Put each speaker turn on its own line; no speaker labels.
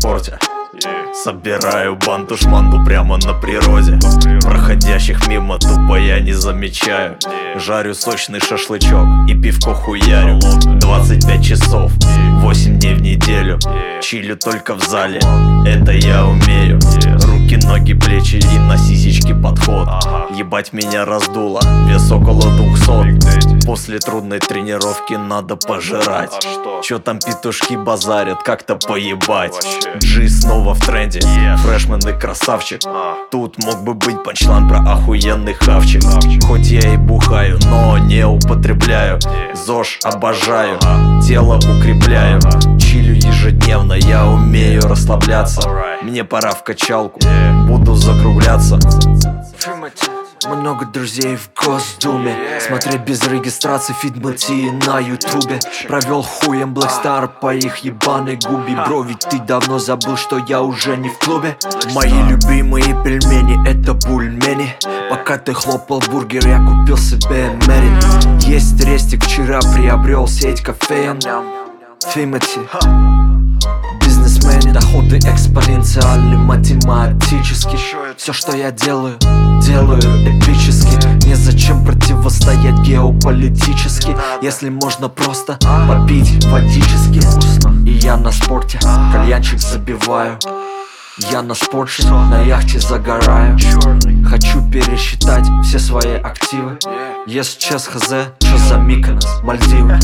спорте. Собираю банду шманду прямо на природе. Проходящих мимо тупо я не замечаю. Жарю сочный шашлычок и пивко хуярю. 25 часов, 8 дней в неделю. Чилю только в зале, это я умею. Руки, ноги, плечи и на сисечки подход. Ебать меня раздуло, вес около 200. После трудной тренировки надо пожрать. Чё там петушки базарят, как-то поебать. Джи снова в тренде, фрешмен и красавчик. Тут мог бы быть панчлайн про охуенный хавчик. Хоть я и бухаю, но не употребляю. ЗОЖ обожаю, тело укрепляю. Чилю ежедневно, я умею расслабляться. Мне пора в качалку, буду закругляться.
Много друзей в Госдуме. Смотреть без регистрации фидмати на ютубе. Провел хуем Blackstar по их ебаной губе. Бро, ведь ты давно забыл, что я уже не в клубе. Мои любимые пельмени — это бульмени. Пока ты хлопал бургер, я купил себе Мерин. Есть рестик, вчера приобрел сеть кофеен. Тимати, бизнесмены, доходы экспоненциальны математически. Все, что я делаю, делаю эпически. Незачем противостоять геополитически, если можно просто попить водически. И я на спорте, кальянчик забиваю. Я на спорте, на яхте загораю. Хочу пересчитать все свои активы. Если честно, хз, что за Миконос, Мальдивы.